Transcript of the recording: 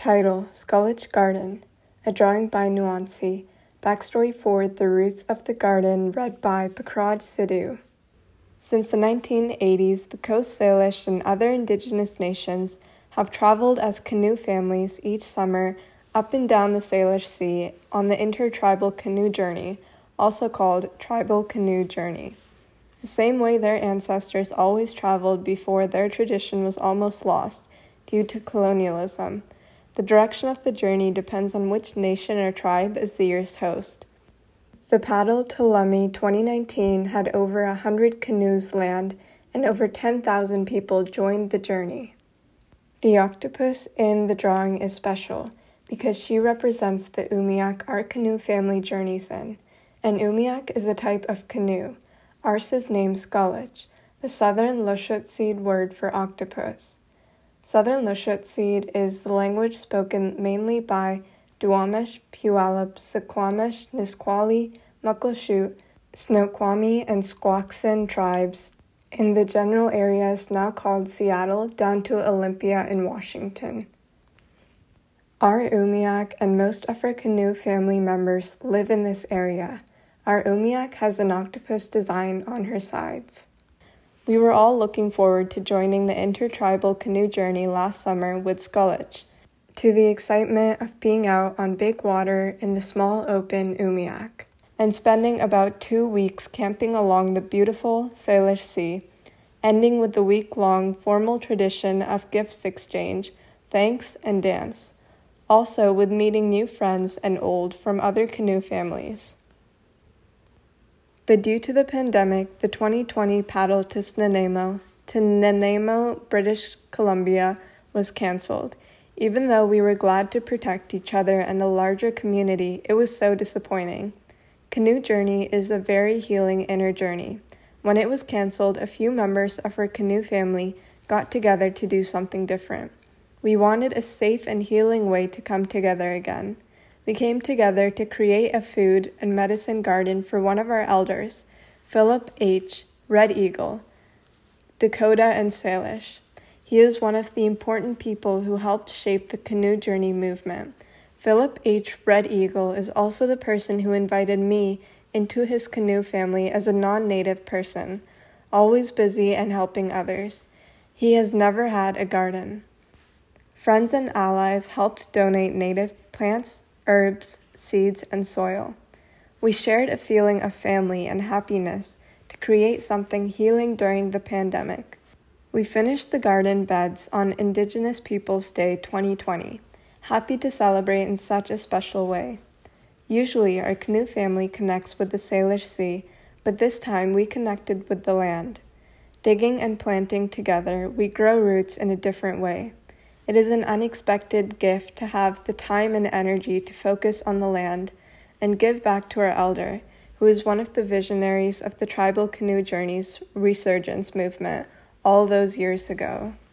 Title: Scullich Garden. A drawing by Nuancy. Backstory for The Roots of the Garden, read by Pakraj Sidhu. Since the 1980s, the Coast Salish and other indigenous nations have traveled as canoe families each summer up and down the Salish Sea on the Intertribal Canoe Journey, also called Tribal Canoe Journey. The same way their ancestors always traveled before their tradition was almost lost due to colonialism. The direction of the journey depends on which nation or tribe is the year's host. The Paddle to Lummi 2019 had over 100 canoes land and over 10,000 people joined the journey. The octopus in the drawing is special because she represents the Umiak our canoe family journeys in. An Umiak is a type of canoe. Ours is named Scullich, the southern Lushootseed word for octopus. Southern Lushootseed is the language spoken mainly by Duwamish, Puyallup, Suquamish, Nisqually, Muckleshoot, Snoqualmie, and Squaxin tribes in the general areas now called Seattle down to Olympia in Washington. Our Umiak and most of our canoe family members live in this area. Our Umiak has an octopus design on her sides. We were all looking forward to joining the Intertribal Canoe Journey last summer with Scullich, to the excitement of being out on big water in the small open Umiak, and spending about 2 weeks camping along the beautiful Salish Sea, ending with the week-long formal tradition of gifts exchange, thanks, and dance, also with meeting new friends and old from other canoe families. But due to the pandemic, the 2020 paddle to Nanaimo, British Columbia, was canceled. Even though we were glad to protect each other and the larger community, it was so disappointing. Canoe Journey is a very healing inner journey. When it was canceled, a few members of our canoe family got together to do something different. We wanted a safe and healing way to come together again. We came together to create a food and medicine garden for one of our elders, Philip H. Red Eagle, Dakota and Salish. He is one of the important people who helped shape the Canoe Journey movement. Philip H. Red Eagle is also the person who invited me into his canoe family as a non-native person, always busy and helping others. He has never had a garden. Friends and allies helped donate native plants, herbs, seeds, and soil. We shared a feeling of family and happiness to create something healing during the pandemic. We finished the garden beds on Indigenous Peoples Day 2020, happy to celebrate in such a special way. Usually our canoe family connects with the Salish Sea, but this time we connected with the land. Digging and planting together, we grow roots in a different way. It is an unexpected gift to have the time and energy to focus on the land and give back to our elder, who is one of the visionaries of the Tribal Canoe Journey's resurgence movement all those years ago.